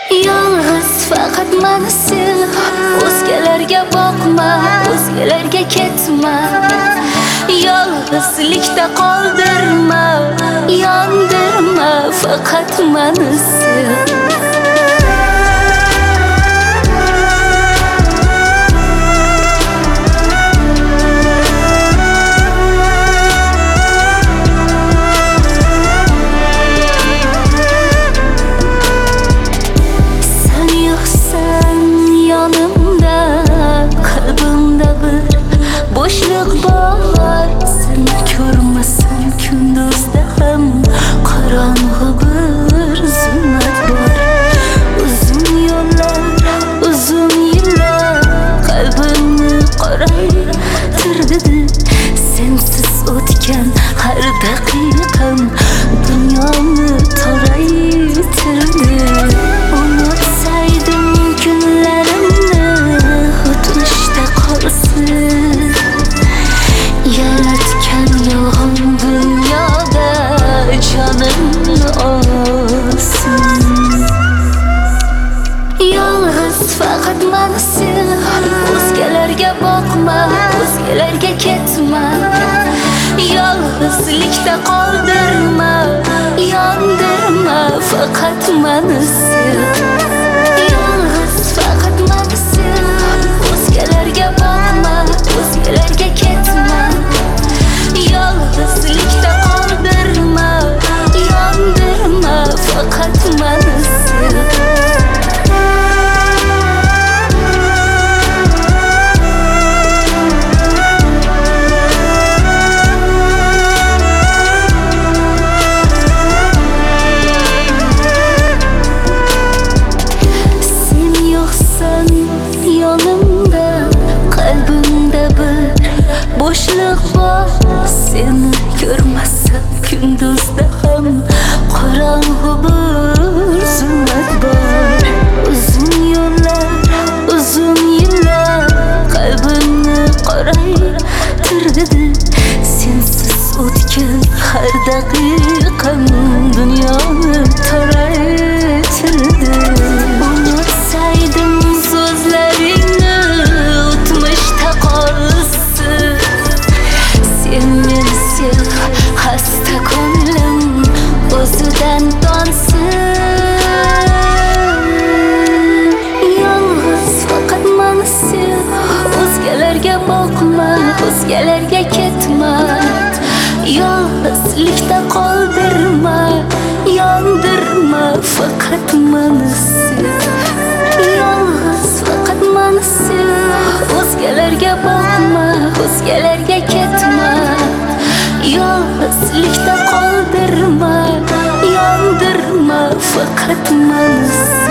Yolg'iz faqat meni sev, o'zgalarga boqma, o'zgalarga ketma. Yolg'izlikda qoldirma, yondirma, faqat meni sev. Boşluq var, seni ko'rmasam kunduzda ham qorong'i bir zulmat bor. Uzun yo'llar, uzun yillar qalbimni qoraytirdi. Sensiz o'tgan har daqiqam dunyoni toraytirdi. Unutsaydim kunlarimni o'tmishda qolsin. Yaratgan yolg'on dunyoda jonimni olsin. Yolg'iz faqat meni sev, o'zgalarga boqma, o'zgalarga ketma. Yolg'izlikda qoldirma, yondirma, faqat meni sev. Yolg'iz faqat meni sev, o'zgalarga boqma, o'zgalarga ketma. Yolg'izlikda qoldirma, yondirma, faqat meni sev. Boşluq bor, seni ko'rmasam kunduzda ham qorong'i bir zulmat bor. Uzun yo'llar, uzun yillar qalbimni qoraytirdi. Sensiz o'tgan har daqiqam dunyoni toraytirdi. Unutsaydim so'zlaringni o'tmishda qolsin. Sen meni sev, xasta ko'nglim o'zidan tonsin. Yolg'iz faqat meni sev, o'zgalarga boqma, o'zgalarga ketma. Yolg'izlikda qoldirma, yondirma, faqat meni sev. Yolg'iz faqat meni sev, o'zgalarga boqma, o'zgalarga ketma. Yolg'izlikda qoldirma, yondirma, faqat meni sev.